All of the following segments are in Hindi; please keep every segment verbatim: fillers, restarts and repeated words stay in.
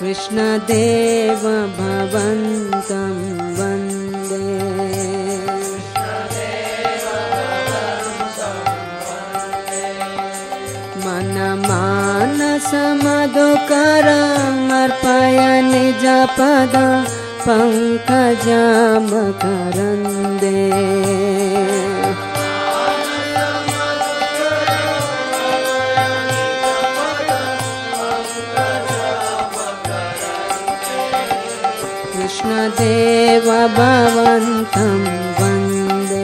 कृष्णदेव भवन्तं वन्दे मनमानसमधुकरमर्पय निजपदं पङ्कजमकरन्दे कृष्णदेव भवन्तं वन्दे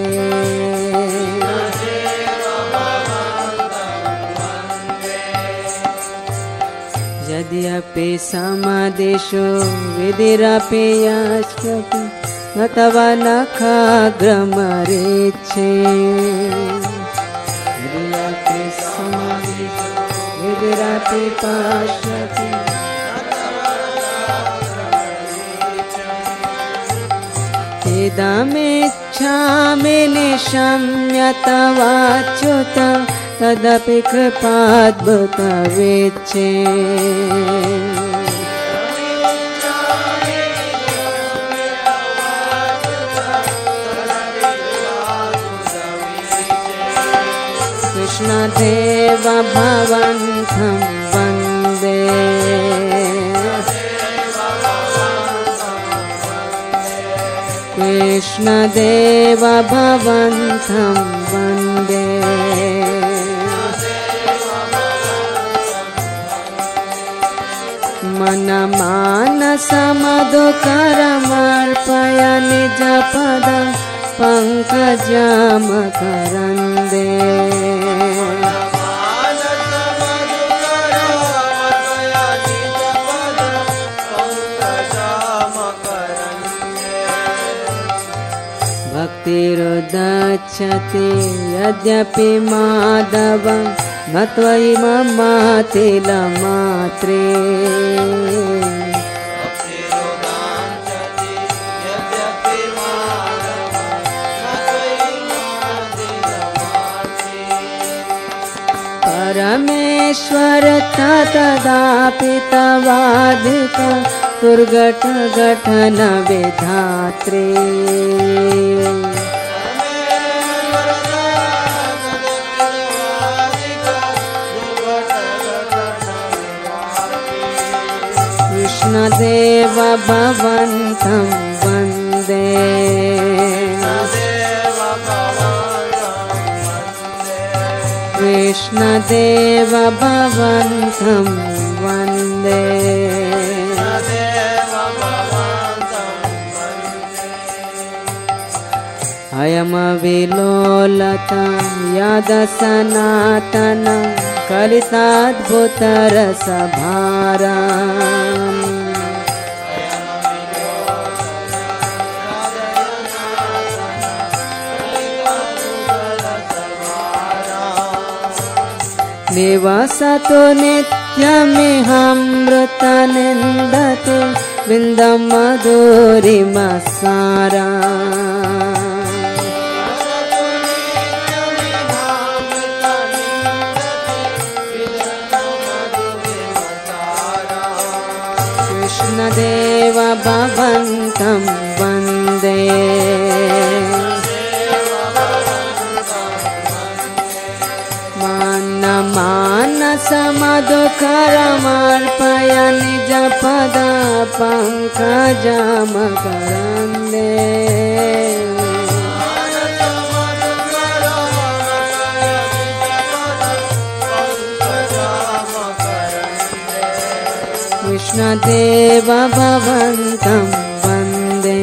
यद्यपि समादिषु विधिरपि यस्यपि अथवा नखाग्रमरेच्छे यद्यपि समादिषु विधिरपि पश्यति इदमिच्छामि निशम्य तवाच्युत तदपि कृपाद्भुतवीच्छे कृष्णदेव भवन्तं वन्दे कृष्णदेव भवन्तं वन्दे मनमानसमधुकरमर्पय निजपदं पङ्कजमकरन्दे भक्तिरुदच्छति यद्यपि माधवं न त्वयि ममातिलमात्रे परमेश्वर तदापि तवाधिक दुर्घटघटन विधात्रे कृष्णदेव भवन्तं वन्दे कृष्णदेव भवन्तं वन्दे अयमविलोलतं यदसनातनं कलिताद्भुतरसभारम् निवसतु नित्यमिहामृतनिन्दते विन्दं मधुरिमसारा कृष्णदेव भवन्तं वन्दे मनमानसमधुकरमर्पय निजपद पङ्कजमकरन्दे कृष्णदेव भवन्तं वन्दे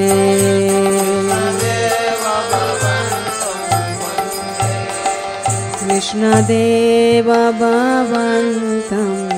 कृष्णदेव भवन्तं